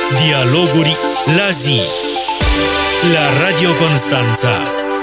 Dialoguri la zi la Radio Constanța.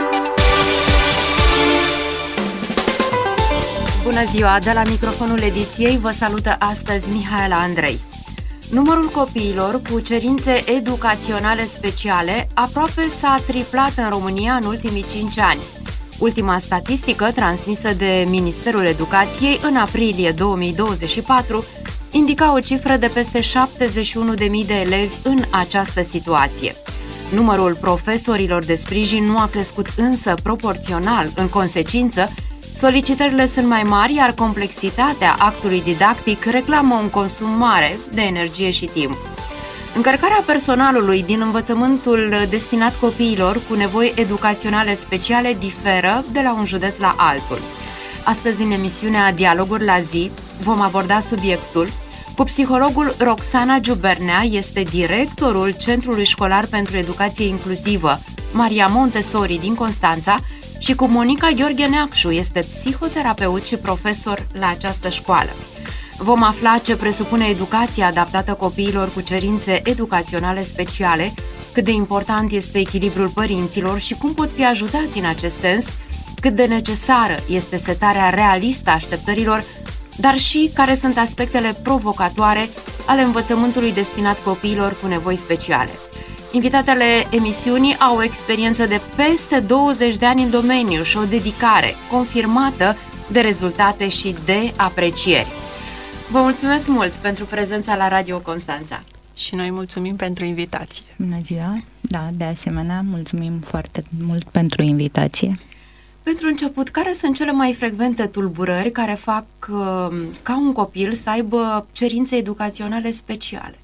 Bună ziua! De la microfonul ediției vă salută astăzi Mihaela Andrei. Numărul copiilor cu cerințe educaționale speciale aproape s-a triplat în România în ultimii 5 ani. Ultima statistică transmisă de Ministerul Educației în aprilie 2024 indica o cifră de peste 71.000 de elevi în această situație. Numărul profesorilor de sprijin nu a crescut însă proporțional. În consecință, solicitările sunt mai mari, iar complexitatea actului didactic reclamă un consum mare de energie și timp. Încărcarea personalului din învățământul destinat copiilor cu nevoi educaționale speciale diferă de la un județ la altul. Astăzi, în emisiunea Dialoguri la zi, vom aborda subiectul cu psihologul Roxana Giubernea, este directorul Centrului Școlar pentru Educație Inclusivă Maria Montessori din Constanța, și cu Monica Gheorghe Neacșu, este psihoterapeut și profesor la această școală. Vom afla ce presupune educația adaptată copiilor cu cerințe educaționale speciale, cât de important este echilibrul părinților și cum pot fi ajutați în acest sens, cât de necesară este setarea realistă a așteptărilor, dar și care sunt aspectele provocatoare ale învățământului destinat copiilor cu nevoi speciale. Invitatele emisiunii au o experiență de peste 20 de ani în domeniu și o dedicare confirmată de rezultate și de aprecieri. Vă mulțumesc mult pentru prezența la Radio Constanța. Și noi mulțumim pentru invitație. Bună ziua! Da, de asemenea, mulțumim foarte mult pentru invitație. Pentru început, care sunt cele mai frecvente tulburări care fac ca un copil să aibă cerințe educaționale speciale?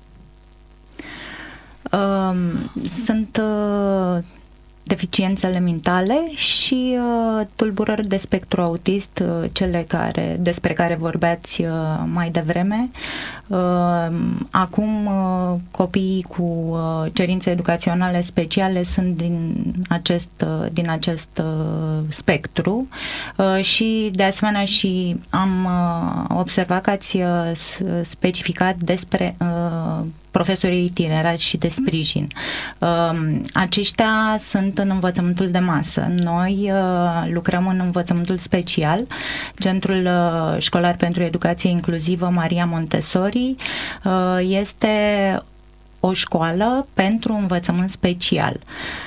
Sunt deficiențele mentale și tulburări de spectru autist, cele despre care vorbeați mai devreme. Acum copiii cu cerințe educaționale speciale sunt din acest spectru și de asemenea și am observat că ați specificat despre profesorii itinerari și de sprijin. Aceștia sunt în învățământul de masă. Noi lucrăm în învățământul special. Centrul Școlar pentru Educație Inclusivă Maria Montessori este o școală pentru învățământ special.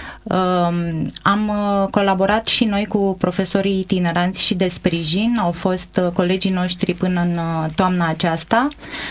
Am colaborat și noi cu profesorii itineranți și de sprijin, au fost colegii noștri până în toamna aceasta.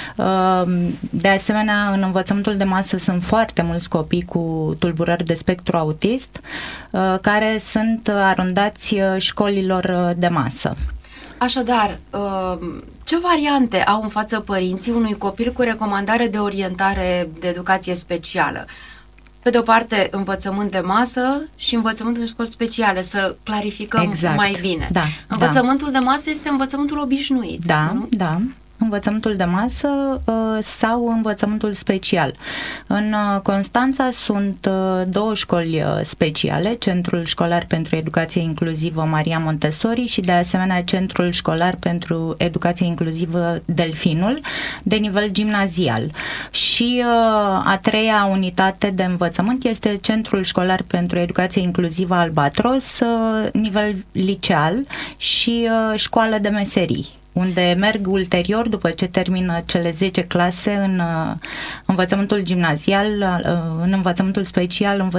De asemenea, în învățământul de masă sunt foarte mulți copii cu tulburări de spectru autist care sunt arundați școlilor de masă. Așadar, ce variante au în față părinții unui copil cu recomandare de orientare de educație specială? Pe de o parte, învățământ de masă și învățământ în școli speciale, să clarificăm mai bine. Da, învățământul de masă este învățământul obișnuit, nu? Da. Învățământul de masă sau învățământul special. În Constanța sunt două școli speciale, Centrul Școlar pentru Educație Inclusivă Maria Montessori și de asemenea Centrul Școlar pentru Educație Inclusivă Delfinul, de nivel gimnazial. Și a treia unitate de învățământ este Centrul Școlar pentru Educație Inclusivă Albatros, nivel liceal și școală de meserii, unde merg ulterior, după ce termină cele 10 clase în învățământul gimnazial, în învățământul special,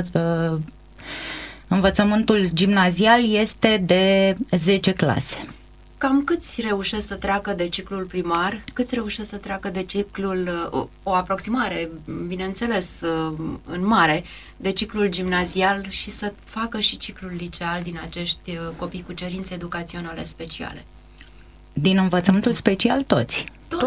învățământul gimnazial este de 10 clase. Cam câți reușesc să treacă de ciclul primar, câți reușesc să treacă de ciclul, o aproximare, bineînțeles, în mare, de ciclul gimnazial și să facă și ciclul liceal din acești copii cu cerințe educaționale speciale? Din învățământul special toți.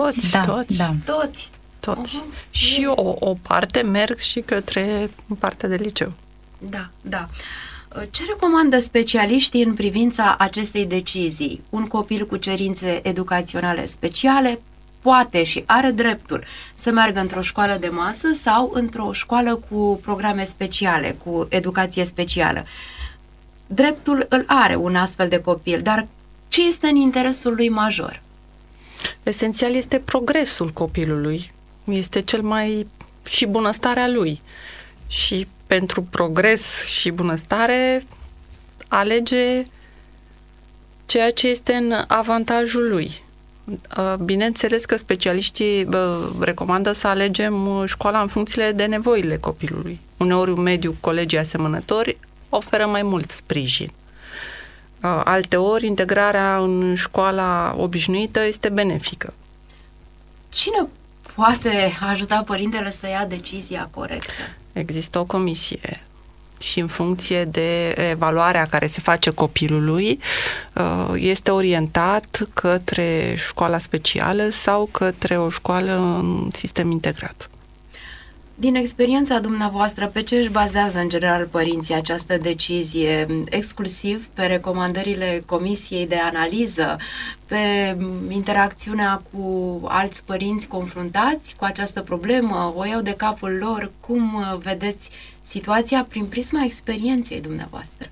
Toți. Și o parte merg și către partea de liceu. Da. Ce recomandă specialiștii în privința acestei decizii? Un copil cu cerințe educaționale speciale poate și are dreptul să meargă într-o școală de masă sau într-o școală cu programe speciale, cu educație specială. Dreptul îl are un astfel de copil, dar ce este în interesul lui major? Esențial este progresul copilului. Este cel mai și bunăstarea lui. Și pentru progres și bunăstare alege ceea ce este în avantajul lui. Bineînțeles că specialiștii recomandă să alegem școala în funcție de nevoile copilului. Uneori un mediu, colegii asemănători oferă mai mult sprijin. Alteori, integrarea în școala obișnuită este benefică. Cine poate ajuta părintele să ia decizia corectă? Există o comisie și în funcție de evaluarea care se face copilului, este orientat către școala specială sau către o școală în sistem integrat. Din experiența dumneavoastră, pe ce își bazează în general părinții această decizie? Exclusiv pe recomandările Comisiei de Analiză, pe interacțiunea cu alți părinți confruntați cu această problemă? O iau de capul lor? Cum vedeți situația prin prisma experienței dumneavoastră?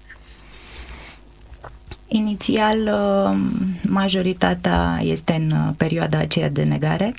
Inițial, majoritatea este în perioada aceea de negare.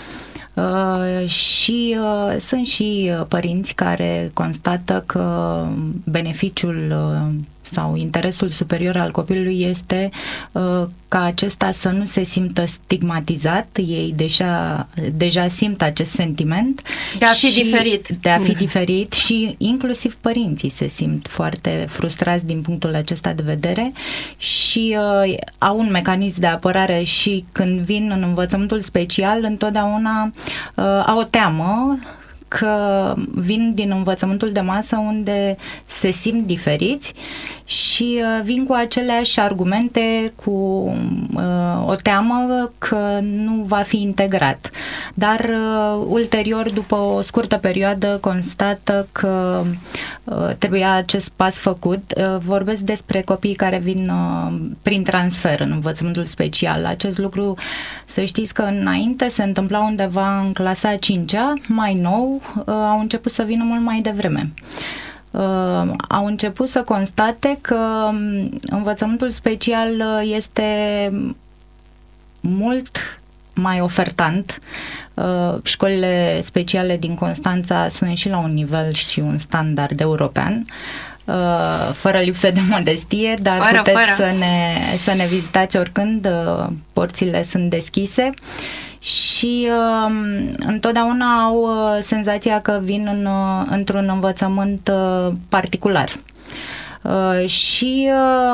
Și sunt și părinți care constată că beneficiul sau interesul superior al copilului este ca acesta să nu se simtă stigmatizat. Ei deja simt acest sentiment de a fi diferit. De a fi diferit și inclusiv părinții se simt foarte frustrați din punctul acesta de vedere și au un mecanism de apărare și când vin în învățământul special întotdeauna au o teamă că vin din învățământul de masă unde se simt diferiți și vin cu aceleași argumente, cu o teamă că nu va fi integrat. Dar ulterior, după o scurtă perioadă, constată că trebuia acest pas făcut. Vorbesc despre copiii care vin prin transfer în învățământul special. Acest lucru, să știți că înainte se întâmpla undeva în clasa a 5-a, mai nou, au început să vină mult mai devreme. Au început să constate că învățământul special este mult mai ofertant. Școlile speciale din Constanța sunt și la un nivel și un standard european, fără lipsă de modestie, dar puteți să ne vizitați oricând, porțile sunt deschise. Și întotdeauna au senzația că vin într-un învățământ particular. Și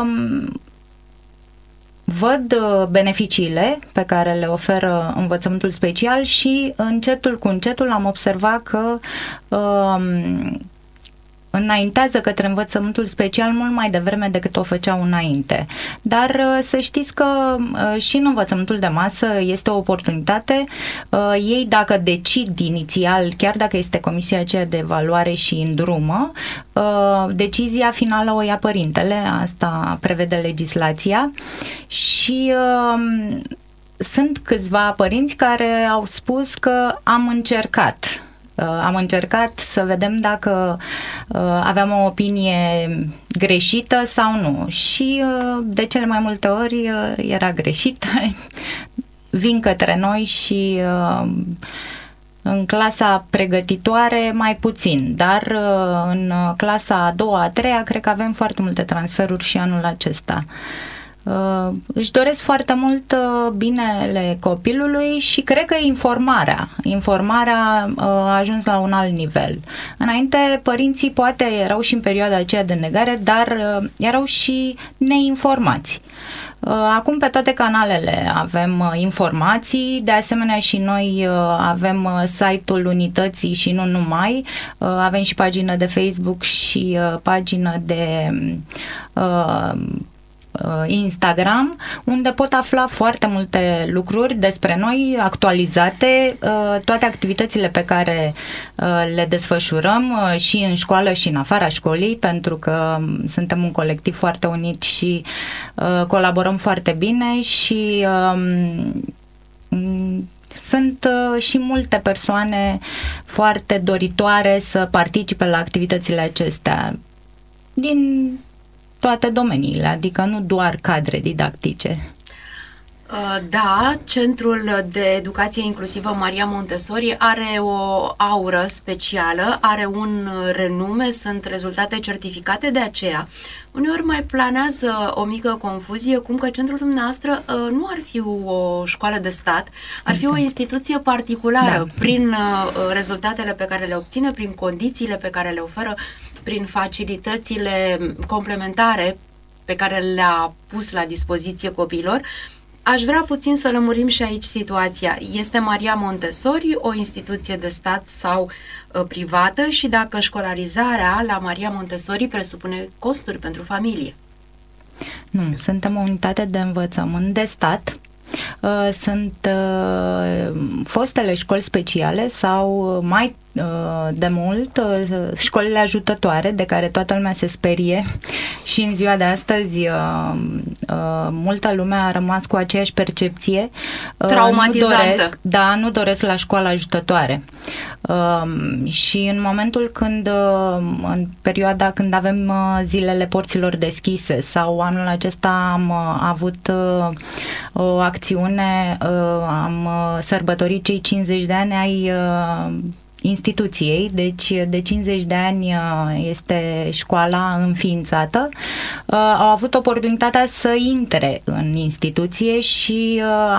văd beneficiile pe care le oferă învățământul special și încetul cu încetul am observat că înaintează către învățământul special mult mai devreme decât o făceau înainte. Dar să știți că și în învățământul de masă este o oportunitate. Ei, dacă decid inițial, chiar dacă este comisia aceea de evaluare și îndrumă, decizia finală o ia părintele, asta prevede legislația și sunt câțiva părinți care au spus că am încercat să vedem dacă aveam o opinie greșită sau nu. Și de cele mai multe ori era greșită. Vin către noi și în clasa pregătitoare mai puțin, dar în clasa a doua, a treia, cred că avem foarte multe transferuri și anul acesta. Își doresc foarte mult binele copilului și cred că informarea a ajuns la un alt nivel. Înainte părinții poate erau și în perioada aceea de negare, dar erau și neinformați. Acum pe toate canalele avem informații, de asemenea și noi avem site-ul unității și nu numai, avem și pagină de Facebook și pagină de Instagram, unde pot afla foarte multe lucruri despre noi, actualizate, toate activitățile pe care le desfășurăm și în școală și în afara școlii, pentru că suntem un colectiv foarte unit și colaborăm foarte bine și sunt și multe persoane foarte doritoare să participe la activitățile acestea din toate domeniile, adică nu doar cadre didactice. Da, Centrul de Educație Inclusivă Maria Montessori are o aură specială, are un renume, sunt rezultate certificate, de aceea uneori mai planează o mică confuzie, cum că centrul dumneavoastră nu ar fi o școală de stat, ar fi o instituție particulară, prin rezultatele pe care le obține, prin condițiile pe care le oferă, prin facilitățile complementare pe care le-a pus la dispoziție copiilor. Aș vrea puțin să lămurim și aici situația. Este Maria Montessori o instituție de stat sau privată și dacă școlarizarea la Maria Montessori presupune costuri pentru familie? Nu, suntem o unitate de învățământ de stat. Sunt fostele școli speciale sau mai de mult școlile ajutătoare de care toată lumea se sperie și în ziua de astăzi multă lume a rămas cu aceeași percepție traumatizantă. Nu doresc la școala ajutătoare. Și în momentul când în perioada când avem zilele porților deschise sau anul acesta am avut o acțiune, am sărbătorit cei 50 de ani ai instituției, deci de 50 de ani este școala înființată, au avut oportunitatea să intre în instituție și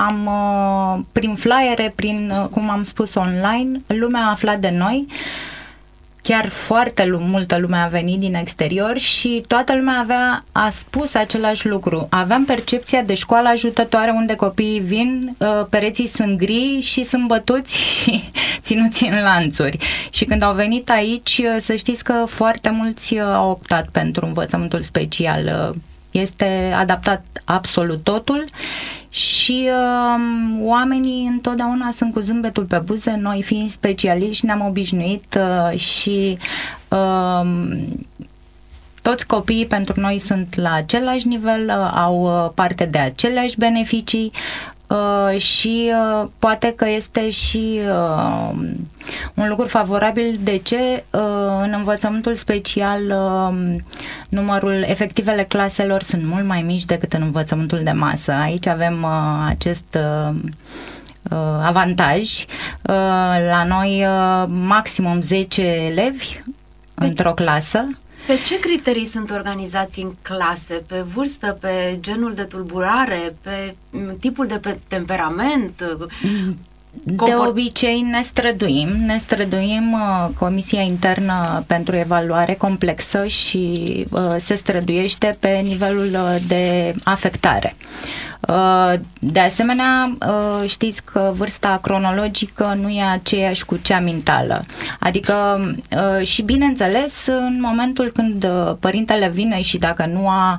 prin flyere, cum am spus, online, lumea a aflat de noi. Chiar foarte multă lume a venit din exterior și toată lumea a spus același lucru. Aveam percepția de școală ajutătoare unde copiii vin, pereții sunt gri și sunt bătuți și ținuți în lanțuri. Și când au venit aici, să știți că foarte mulți au optat pentru învățământul special. Este adaptat absolut totul și oamenii întotdeauna sunt cu zâmbetul pe buze. Noi fiind specialiști ne-am obișnuit și toți copiii pentru noi sunt la același nivel, au parte de aceleași beneficii și poate că este și un lucru favorabil. De ce? În învățământul special efectivele claselor sunt mult mai mici decât în învățământul de masă. Aici avem acest avantaj. La noi maximum 10 elevi într-o clasă. Pe ce criterii sunt organizați în clase? Pe vârstă, pe genul de tulburare, pe tipul de temperament? De obicei ne străduim, Comisia Internă pentru Evaluare Complexă și se străduiește pe nivelul de afectare. De asemenea, știți că vârsta cronologică nu e aceeași cu cea mentală. Adică și bineînțeles, în momentul când părintele vine și dacă nu a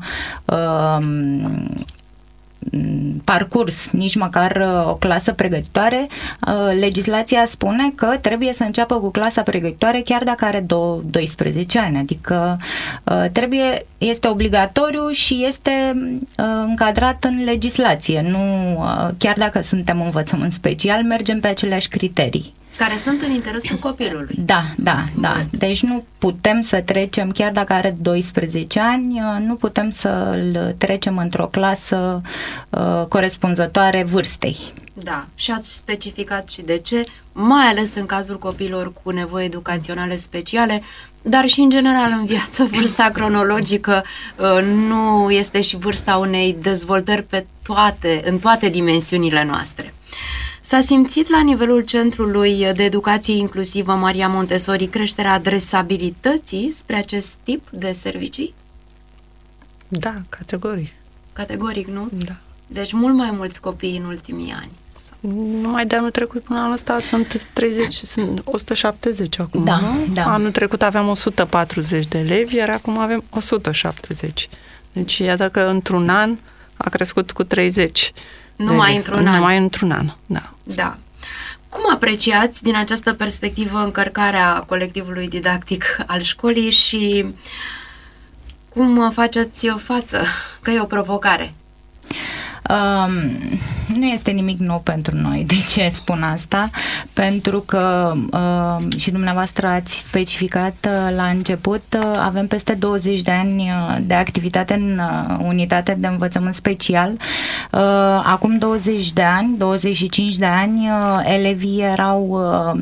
parcurs nici măcar o clasă pregătitoare, legislația spune că trebuie să înceapă cu clasa pregătitoare chiar dacă are 12 ani, adică este obligatoriu și este încadrat în legislație, nu chiar dacă suntem învățământ special, mergem pe aceleași criterii. Care sunt în interesul copilului. Da. Deci nu putem să trecem, chiar dacă are 12 ani, nu putem să-l trecem într-o clasă corespunzătoare vârstei. Da, și ați specificat și de ce, mai ales în cazul copiilor cu nevoi educaționale speciale, dar și în general în viață, vârsta cronologică nu este și vârsta unei dezvoltări în toate dimensiunile noastre. S-a simțit la nivelul Centrului de Educație Inclusivă Maria Montessori creșterea adresabilității spre acest tip de servicii? Da, categoric. Categoric, nu? Da. Deci mult mai mulți copii în ultimii ani. Numai de anul trecut până anul ăsta sunt 170 acum, da, nu? Da. Anul trecut aveam 140 de elevi, iar acum avem 170. Deci iată că într-un an a crescut cu 30. Numai într-un an, da. Da. Cum apreciați din această perspectivă încărcarea colectivului didactic al școlii și cum faceți față? Că e o provocare. Nu este nimic nou pentru noi. De ce spun asta? Pentru că și dumneavoastră ați specificat la început, avem peste 20 de ani de activitate în unitate de învățământ special. Acum 20 de ani, 25 de ani, elevii erau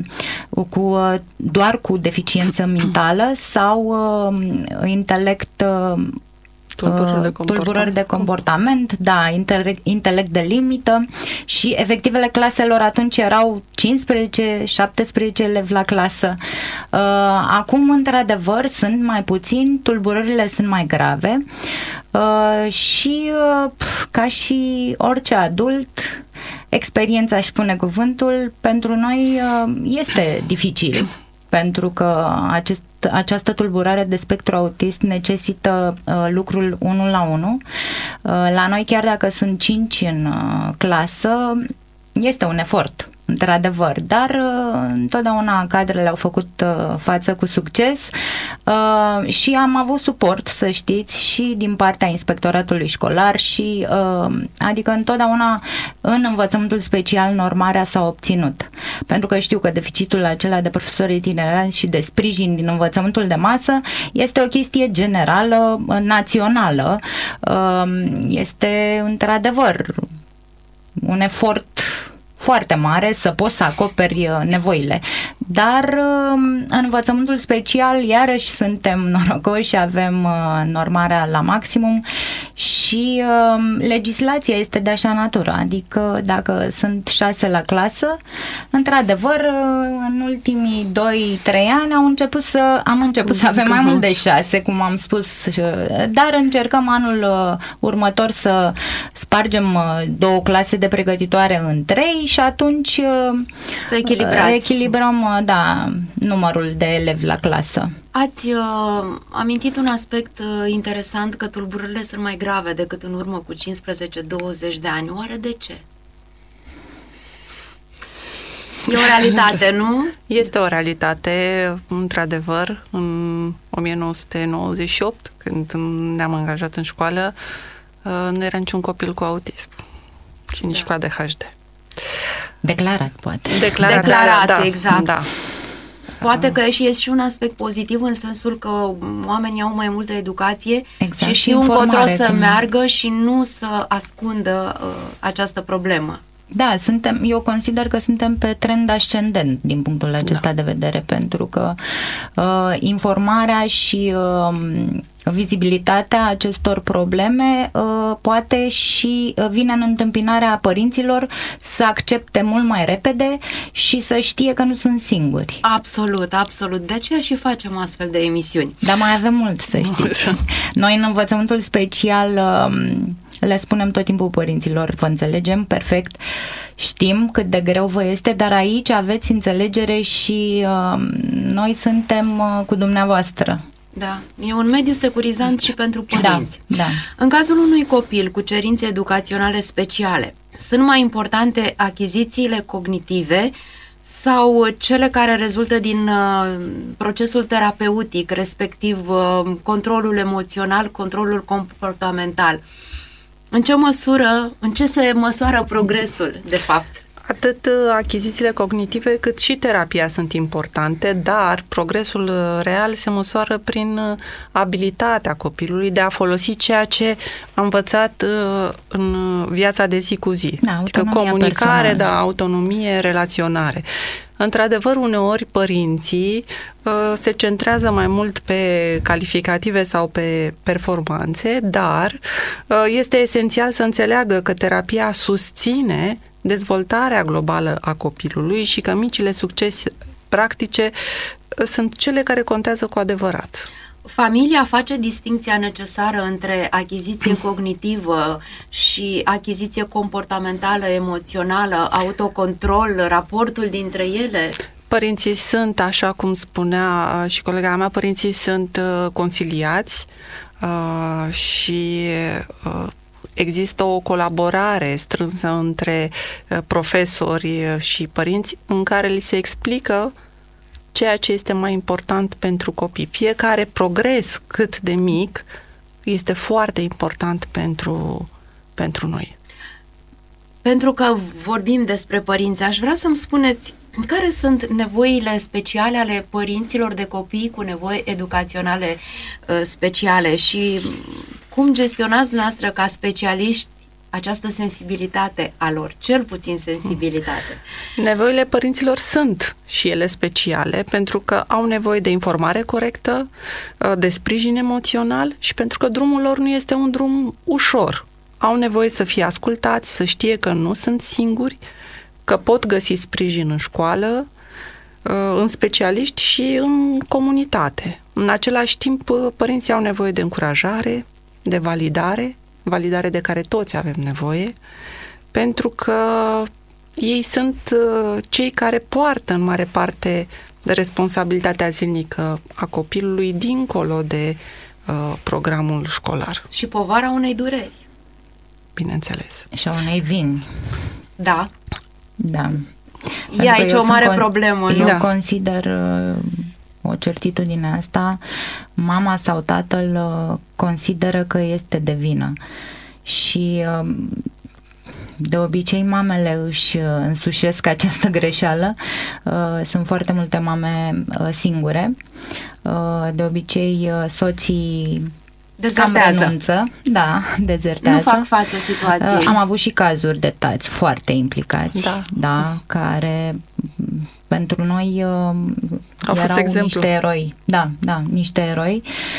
doar cu deficiență mentală sau intelect, tulburări de comportament, da, intelect de limită, și efectivele claselor atunci erau 15-17 elevi la clasă. Acum, într-adevăr, sunt mai puțini, tulburările sunt mai grave și ca și orice adult, experiența, își spune cuvântul, pentru noi este dificil, pentru că această tulburare de spectru autist necesită lucrul 1 la 1. La noi, chiar dacă sunt 5 în clasă, este un efort, într-adevăr, dar întotdeauna cadrele au făcut față cu succes și am avut suport, să știți, și din partea inspectoratului școlar și adică întotdeauna în învățământul special normarea s-a obținut. Pentru că știu că deficitul acela de profesori itineranți și de sprijin din învățământul de masă este o chestie generală, națională. Este într-adevăr un efort foarte mare să poți să acoperi nevoile. Dar în învățământul special, iarăși, suntem norocoși, avem normarea la maximum și legislația este de așa natură. Adică dacă sunt 6 la clasă, într-adevăr, în ultimii 2-3 ani am început să avem mai mult de 6, cum am spus, dar încercăm anul următor să spargem 2 clase de pregătitoare în 3 și atunci să echilibrăm, da, numărul de elevi la clasă. Ați amintit un aspect interesant, că tulburările sunt mai grave decât în urmă cu 15-20 de ani. Oare de ce? E o realitate, nu? Este o realitate, într-adevăr. În 1998, când ne-am angajat în școală, nu era niciun copil cu autism și nici cu ADHD. Declarat, poate. Declarat, da, exact. Da. Poate că și este și un aspect pozitiv, în sensul că oamenii au mai multă educație, exact, și știu încotro să meargă și nu să ascundă această problemă. Da, eu consider că suntem pe trend ascendent din punctul acesta de vedere, pentru că informarea și vizibilitatea acestor probleme poate și vine în întâmpinarea părinților să accepte mult mai repede și să știe că nu sunt singuri. Absolut, absolut. De aceea și facem astfel de emisiuni. Dar mai avem mult, să știți. Noi în învățământul special le spunem tot timpul părinților: vă înțelegem perfect, știm cât de greu vă este, dar aici aveți înțelegere și noi suntem cu dumneavoastră. Da, e un mediu securizant și pentru părinți. Da. În cazul unui copil cu cerințe educaționale speciale, sunt mai importante achizițiile cognitive sau cele care rezultă din procesul terapeutic, respectiv controlul emoțional, controlul comportamental? În ce se măsoară progresul, de fapt? Atât achizițiile cognitive cât și terapia sunt importante, dar progresul real se măsoară prin abilitatea copilului de a folosi ceea ce a învățat în viața de zi cu zi. Da, adică comunicare, autonomie, relaționare. Într-adevăr, uneori părinții se centrează mai mult pe calificative sau pe performanțe, dar este esențial să înțeleagă că terapia susține dezvoltarea globală a copilului și că micile succese practice sunt cele care contează cu adevărat. Familia face distincția necesară între achiziție cognitivă și achiziție comportamentală, emoțională, autocontrol, raportul dintre ele? Părinții sunt, așa cum spunea și colega mea, părinții sunt consiliați și există o colaborare strânsă între profesori și părinți în care li se explică ceea ce este mai important pentru copii. Fiecare progres, cât de mic, este foarte important pentru noi. Pentru că vorbim despre părinți, aș vrea să-mi spuneți care sunt nevoile speciale ale părinților de copii cu nevoi educaționale speciale și cum gestionați dumneavoastră ca specialiști această sensibilitate a lor, cel puțin sensibilitate. Nevoile părinților sunt și ele speciale pentru că au nevoie de informare corectă, de sprijin emoțional și pentru că drumul lor nu este un drum ușor. Au nevoie să fie ascultați, să știe că nu sunt singuri, că pot găsi sprijin în școală, în specialiști și în comunitate. În același timp, părinții au nevoie de încurajare, de validare de care toți avem nevoie, pentru că ei sunt cei care poartă în mare parte de responsabilitatea zilnică a copilului dincolo de programul școlar. Și povara unei dureri. Bineînțeles. Și a unei vini. Da. Da. E aici o mare problemă, nu? Eu consider o certitudine asta, mama sau tatăl consideră că este de vină și de obicei mamele își însușesc această greșeală. Sunt foarte multe mame singure. De obicei soții dezertează. Cam renunță, da, dezertează. Nu fac față situației. Am avut și cazuri de tați foarte implicați, da, care pentru noi erau niște eroi. Da, niște eroi.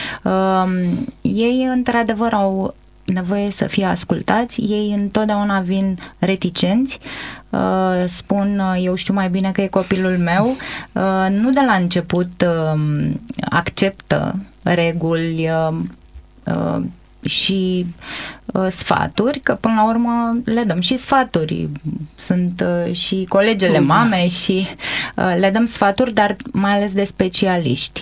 Ei într-adevăr au nevoie să fie ascultați, ei întotdeauna vin reticenți, spun eu știu mai bine că e copilul meu, nu de la început acceptă reguli și sfaturi, că până la urmă le dăm și sfaturi. Sunt și colegele mame și le dăm sfaturi, dar mai ales de specialiști.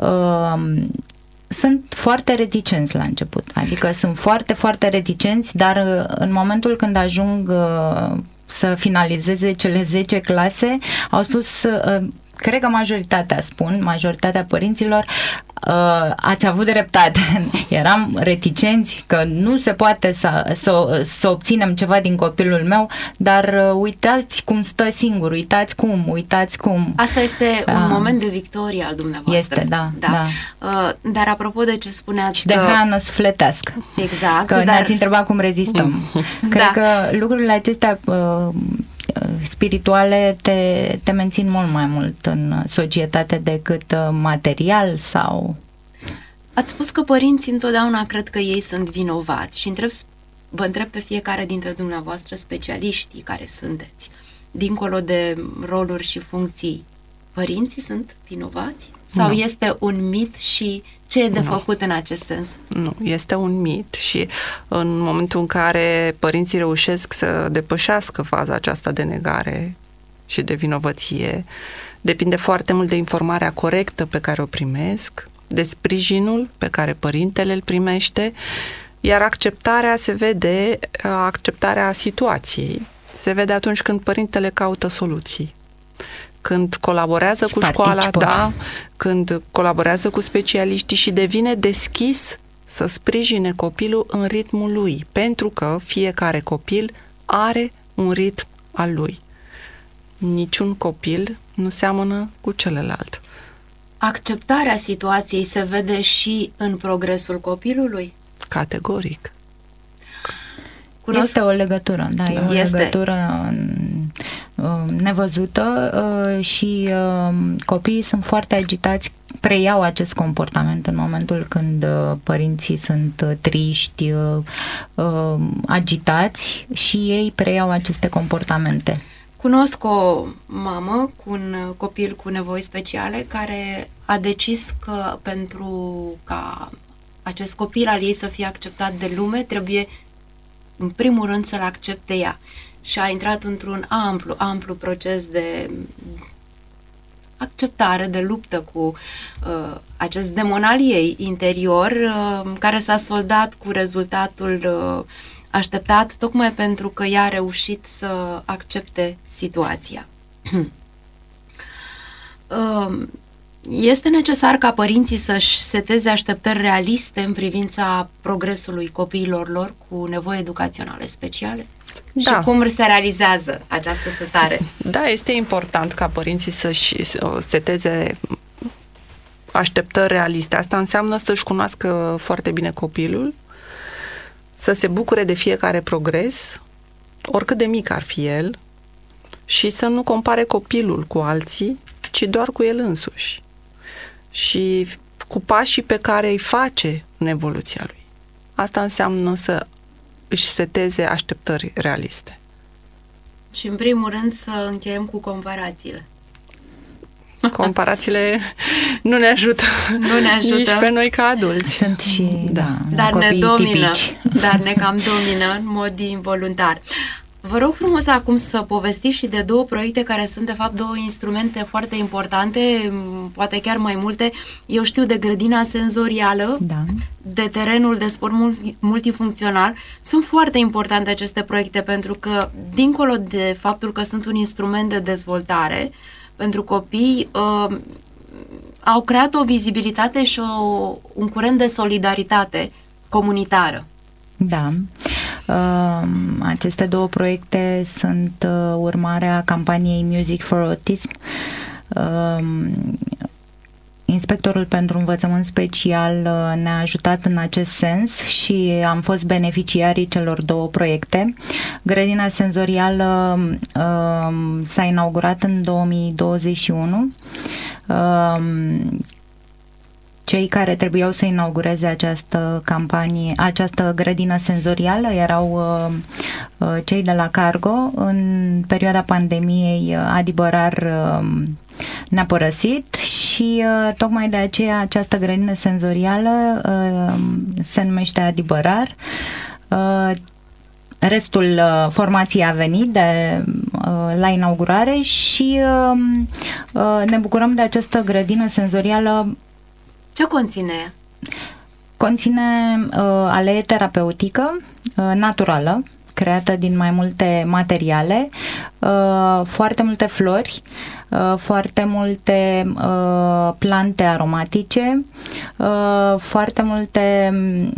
Sunt foarte reticenți la început, adică sunt foarte, foarte reticenți, dar în momentul când ajung să finalizeze cele 10 clase, au spus, cred că majoritatea părinților, ați avut dreptate. Eram reticenți că nu se poate să obținem ceva din copilul meu, dar uitați cum stă singur, uitați cum. Asta este un moment de victorie al dumneavoastră. Este, da. Dar apropo de ce spuneați... Și de hrană sufletească. Exact. Că ne-ați întrebat cum rezistăm. Cred că lucrurile acestea spirituale te mențin mult mai mult în societate decât material sau... Ați spus că părinții întotdeauna cred că ei sunt vinovați și vă întreb pe fiecare dintre dumneavoastră, specialiștii care sunteți, dincolo de roluri și funcții, părinții sunt vinovați? Sau este un mit și ce e de făcut în acest sens? Nu, este un mit și în momentul în care părinții reușesc să depășească faza aceasta de negare și de vinovăție, depinde foarte mult de informarea corectă pe care o primesc, de sprijinul pe care părintele îl primește, iar acceptarea se vede, acceptarea situației se vede atunci când părintele caută soluții. Când colaborează cu școala, când colaborează cu specialiștii și devine deschis să sprijine copilul în ritmul lui, pentru că fiecare copil are un ritm al lui. Niciun copil nu seamănă cu celălalt. Acceptarea situației se vede și în progresul copilului? Categoric. Este o legătură, e o legătură nevăzută și copiii sunt foarte agitați, preiau acest comportament în momentul când părinții sunt triști, agitați și ei preiau aceste comportamente. Cunosc o mamă cu un copil cu nevoi speciale care a decis că pentru ca acest copil al ei să fie acceptat de lume, trebuie în primul rând să-l accepte ea. Și a intrat într-un amplu proces de acceptare, de luptă cu acest demon al ei interior, care s-a soldat cu rezultatul așteptat, tocmai pentru că ea a reușit să accepte situația. Este necesar ca părinții să-și seteze așteptări realiste în privința progresului copiilor lor cu nevoi educaționale speciale? Da. Și cum se realizează această setare? Da, este important ca părinții să-și seteze așteptări realiste. Asta înseamnă să-și cunoască foarte bine copilul, să se bucure de fiecare progres, oricât de mic ar fi el, și să nu compare copilul cu alții, ci doar cu el însuși. Și cu pașii pe care îi face în evoluția lui. Asta înseamnă să își seteze așteptări realiste. Și în primul rând să încheiem cu comparațiile. Comparațiile nu ne ajută. Nu ne ajută. Nici pe noi ca adulți. Sunt și dar ne domină. tipici. Dar ne cam domină în mod involuntar. Vă rog frumos acum să povestiți și de 2 proiecte care sunt de fapt 2 instrumente foarte importante, poate chiar mai multe. Eu știu de grădina senzorială, de terenul de sport multifuncțional. Sunt foarte importante aceste proiecte pentru că, dincolo de faptul că sunt un instrument de dezvoltare pentru copii, au creat o vizibilitate și un curent de solidaritate comunitară. Da. Aceste 2 proiecte sunt urmarea campaniei Music for Autism. Inspectorul pentru învățământ special ne-a ajutat în acest sens și am fost beneficiarii celor 2 proiecte. Grădina senzorială s-a inaugurat în 2021. Cei care trebuiau să inaugureze această campanie, această grădină senzorială erau cei de la Cargo. În perioada pandemiei, Adi Bărar ne-a părăsit și tocmai de aceea această grădină senzorială se numește Adi Bărar. Restul formației a venit la inaugurare și ne bucurăm de această grădină senzorială. Ce conține? Conține alee terapeutică naturală, creată din mai multe materiale, foarte multe flori, foarte multe plante aromatice, foarte multe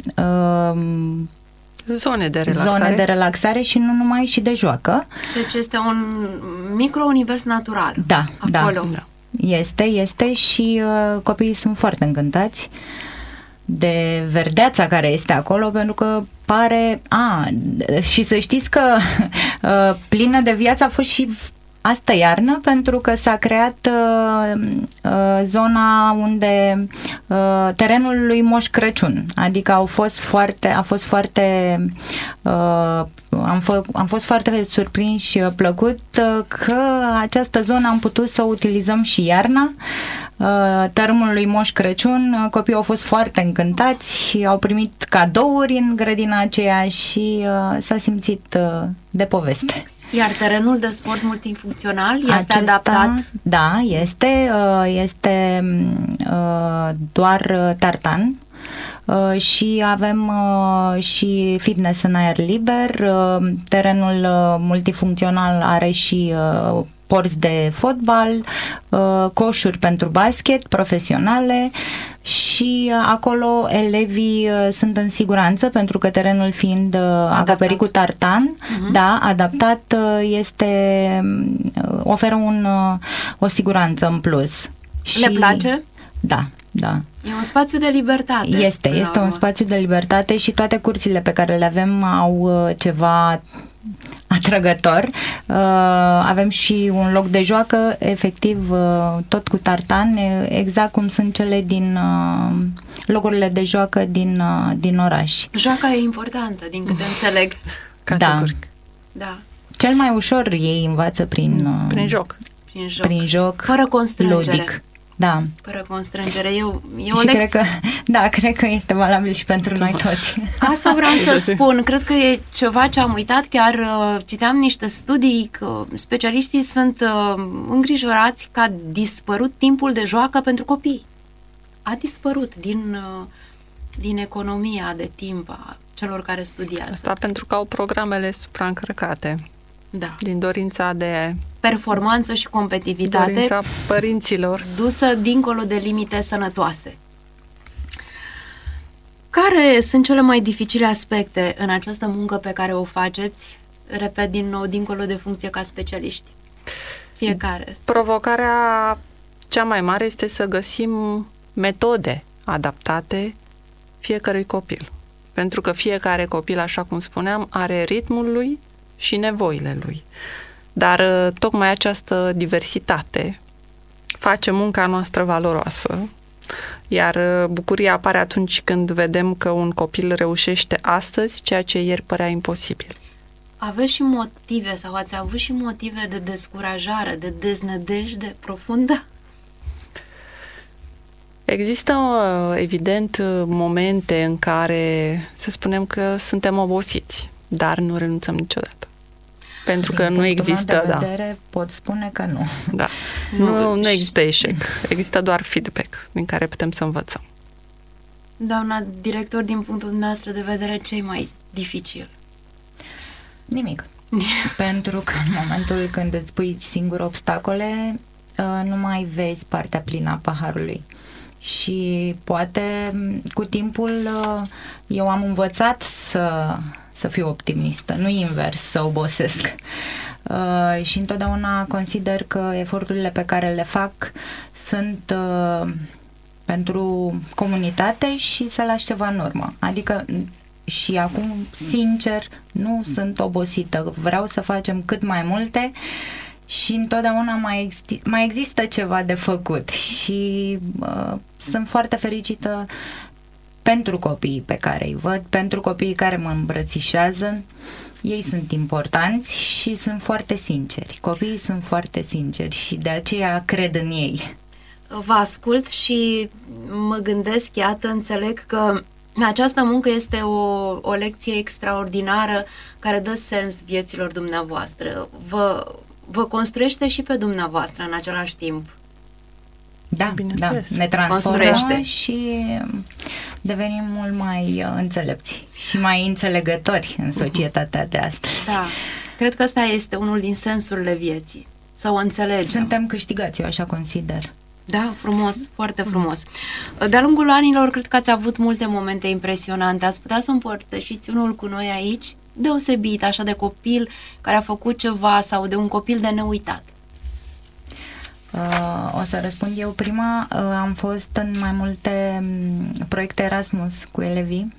zone de relaxare și nu numai, și de joacă. Deci este un micro-univers natural. Da, acolo. Da. Este și copiii sunt foarte încântați de verdeața care este acolo, pentru că pare... și să știți că plină de viață a fost și astă iarnă, pentru că s-a creat zona unde terenul lui Moș Crăciun, adică am fost foarte surprins și plăcut că această zonă am putut să o utilizăm și iarna. Tărâmul lui Moș Crăciun, copiii au fost foarte încântați, au primit cadouri în grădina aceea și s-a simțit de poveste. Iar terenul de sport multifuncțional este adaptat? Da, este doar tartan și avem și fitness în aer liber. Terenul multifuncțional are și porți de fotbal, coșuri pentru basket profesionale și acolo elevii sunt în siguranță, pentru că terenul fiind acoperit cu tartan, adaptat, oferă o siguranță în plus. Le place? Da. E un spațiu de libertate. Este un spațiu de libertate și toate cursurile pe care le avem au ceva atrăgător. Avem și un loc de joacă, efectiv, tot cu tartan, exact cum sunt cele din locurile de joacă din oraș. Joaca e importantă, din câte înțeleg. Categoric. Da. Cel mai ușor ei învață prin joc. Prin joc. Fără constrângere. Ludic. Da. Fără constrângere. Cred că este valabil și pentru noi toți. Asta vreau să spun. Cred că e ceva ce am uitat. Chiar citeam niște studii că specialiștii sunt îngrijorați că a dispărut timpul de joacă pentru copii. A dispărut din economia de timp a celor care studiază. Asta pentru că au programele supraîncărcate. Da. Din dorința de performanță și competitivitate. Dorința părinților. Dusă dincolo de limite sănătoase. Care sunt cele mai dificile aspecte în această muncă pe care o faceți repet din nou, dincolo de funcție ca specialiști? Fiecare. Provocarea cea mai mare este să găsim metode adaptate fiecărui copil. Pentru că fiecare copil, așa cum spuneam, are ritmul lui și nevoile lui. Dar tocmai această diversitate face munca noastră valoroasă, iar bucuria apare atunci când vedem că un copil reușește astăzi ceea ce ieri părea imposibil. Aveți și motive sau ați avut și motive de descurajare, de deznădejde profundă? Există, evident, momente în care să spunem că suntem obosiți, dar nu renunțăm niciodată. Pentru că nu există, de vedere, pot spune că nu. Da. Nu există eșec. Există doar feedback din care putem să învățăm. Doamna director, din punctul dumneavoastră de vedere, ce e mai dificil? Nimic. Pentru că în momentul când îți pui singur obstacole, nu mai vezi partea plină a paharului. Și poate cu timpul eu am învățat să fiu optimistă, nu invers, să obosesc. Și întotdeauna consider că eforturile pe care le fac sunt pentru comunitate și să lași ceva în urmă. Adică și acum, sincer, nu sunt obosită. Vreau să facem cât mai multe și întotdeauna mai există ceva de făcut și sunt foarte fericită pentru copiii pe care îi văd, pentru copiii care mă îmbrățișează. Ei sunt importanți și sunt foarte sinceri. Copiii sunt foarte sinceri și de aceea cred în ei. Vă ascult și mă gândesc, iată, înțeleg că această muncă este o lecție extraordinară care dă sens vieților dumneavoastră. Vă construiește și pe dumneavoastră în același timp. Da, ne transformă și devenim mult mai înțelepți și mai înțelegători în societatea de astăzi. Da, cred că ăsta este unul din sensurile vieții, să o înțelegem. Suntem câștigați, eu așa consider. Da, frumos, foarte frumos. De-a lungul anilor, cred că ați avut multe momente impresionante. Ați putea să împărtășiți unul cu noi aici, deosebit, așa, de copil care a făcut ceva sau de un copil de neuitat? O să răspund eu prima. Am fost în mai multe proiecte Erasmus cu elevii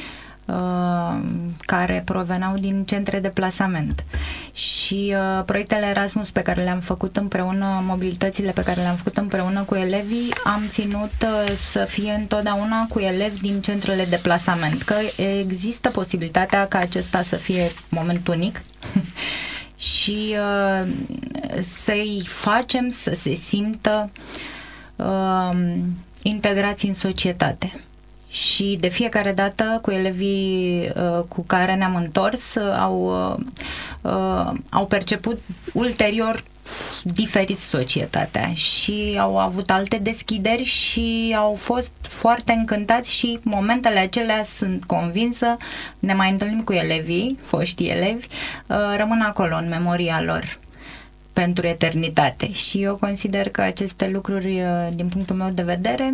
care proveneau din centre de plasament și proiectele Erasmus pe care le-am făcut împreună, mobilitățile pe care le-am făcut împreună cu elevii, am ținut să fie întotdeauna cu elevi din centrele de plasament, că există posibilitatea ca acesta să fie moment unic și să-i facem să se simtă integrați în societate. Și de fiecare dată cu elevii cu care ne-am întors au perceput ulterior diferit societatea și au avut alte deschideri și au fost foarte încântați și momentele acelea, sunt convinsă, ne mai întâlnim cu elevii, foștii elevi, rămân acolo în memoria lor pentru eternitate și eu consider că aceste lucruri, din punctul meu de vedere,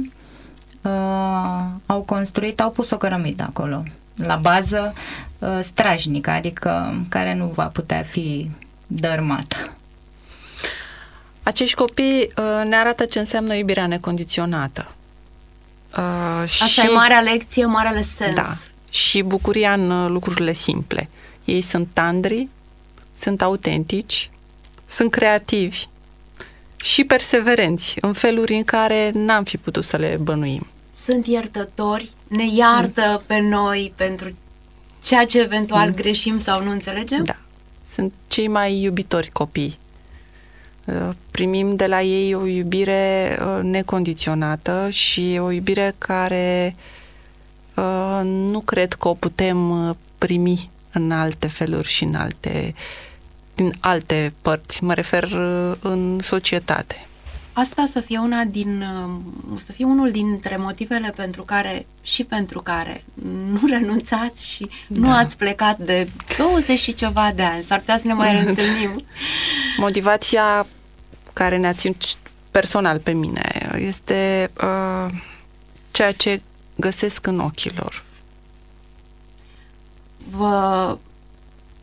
au pus o cărămidă acolo, la bază, strajnică, adică care nu va putea fi dărâmată. Acești copii ne arată ce înseamnă iubirea necondiționată. Asta e marea lecție, marele sens. Da, și bucuria în lucrurile simple. Ei sunt tandri, sunt autentici, sunt creativi și perseverenți în feluri în care n-am fi putut să le bănuim. Sunt iertători, ne iartă pe noi pentru ceea ce eventual greșim sau nu înțelegem? Da, sunt cei mai iubitori copii. Primim de la ei o iubire necondiționată și o iubire care nu cred că o putem primi în alte feluri și din alte părți. Mă refer în societate. Asta să fie unul dintre motivele pentru care nu renunțați și nu ați plecat de 20 și ceva de ani. S-ar putea să ne mai reîntâlnim. Motivația care ne-a ținut personal pe mine este ceea ce găsesc în ochii lor.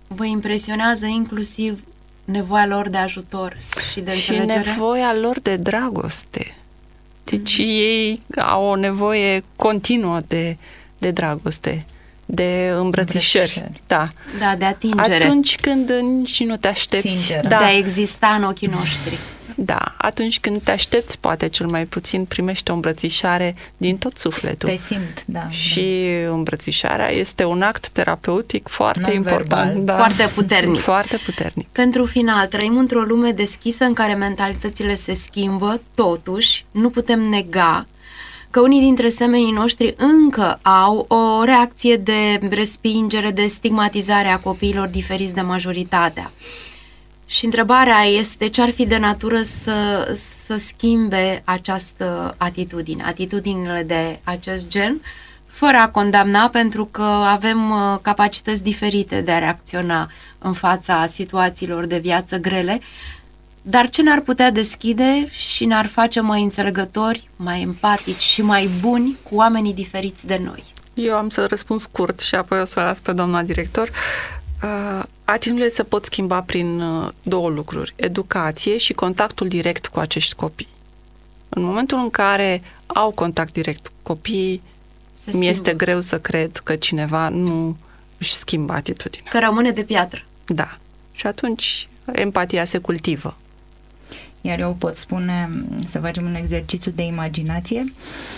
vă impresionează inclusiv nevoia lor de ajutor și de înțelegere? Și nevoia lor de dragoste. Deci ei au o nevoie continuă de dragoste, de îmbrățișări. Da, de atingere. Atunci când nici nu te aștepți. Sincer. De a exista în ochii noștri. Da, atunci când te aștepți, poate cel mai puțin primești o îmbrățișare din tot sufletul. Te simt, da. Și îmbrățișarea este un act terapeutic foarte important. Da. Foarte puternic. Foarte puternic. Pentru final, trăim într-o lume deschisă în care mentalitățile se schimbă, totuși nu putem nega că unii dintre semenii noștri încă au o reacție de respingere, de stigmatizare a copiilor diferiți de majoritatea. Și întrebarea este ce ar fi de natură să schimbe această atitudine, atitudinile de acest gen, fără a condamna, pentru că avem capacități diferite de a reacționa în fața situațiilor de viață grele, dar ce ne-ar putea deschide și ne-ar face mai înțelegători, mai empatici și mai buni cu oamenii diferiți de noi? Eu am să răspund scurt și apoi o să las pe doamna director. Atitudinile se pot schimba prin două lucruri: educație și contactul direct cu acești copii. În momentul în care au contact direct cu copiii, mi este greu să cred că cineva nu își schimbă atitudinea. Că rămâne de piatră. Da. Și atunci empatia se cultivă. Iar eu pot spune să facem un exercițiu de imaginație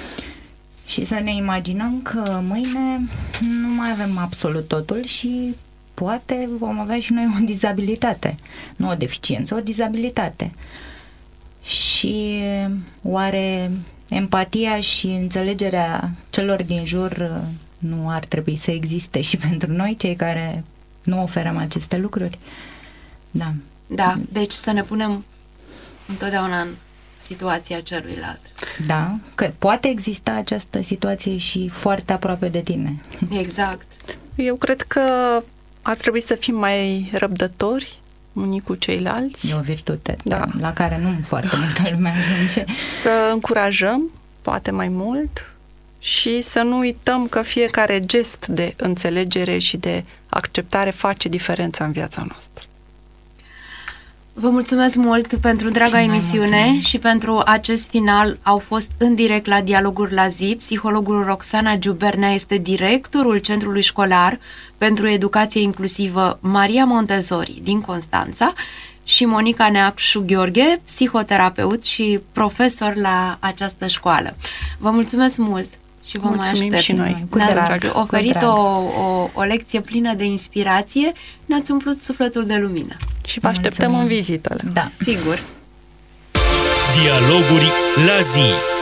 și să ne imaginăm că mâine nu mai avem absolut totul și poate vom avea și noi o dizabilitate. Nu o deficiență, o dizabilitate. Și oare empatia și înțelegerea celor din jur nu ar trebui să existe și pentru noi, cei care nu oferăm aceste lucruri? Da. Da, deci să ne punem întotdeauna în situația celuilalt. Da, că poate exista această situație și foarte aproape de tine. Exact. Eu cred că ar trebui să fim mai răbdători unii cu ceilalți. E o virtute, da, la care nu foarte multă lume ajunge. Să încurajăm, poate mai mult, și să nu uităm că fiecare gest de înțelegere și de acceptare face diferența în viața noastră. Vă mulțumesc mult pentru întreaga emisiune și pentru acest final. Au fost în direct la Dialoguri la zi. Psihologul Roxana Giubernea este directorul Centrului Școlar pentru Educație Inclusivă Maria Montessori din Constanța și Monica Neacșu-Gheorghe, psihoterapeut și profesor la această școală. Vă mulțumesc mult! Și vă mai aștept. Și noi. Ne-ați oferit o lecție plină de inspirație, ne-ați umplut sufletul de lumină. Și vă așteptăm în vizită. Da, sigur. Dialoguri la zi.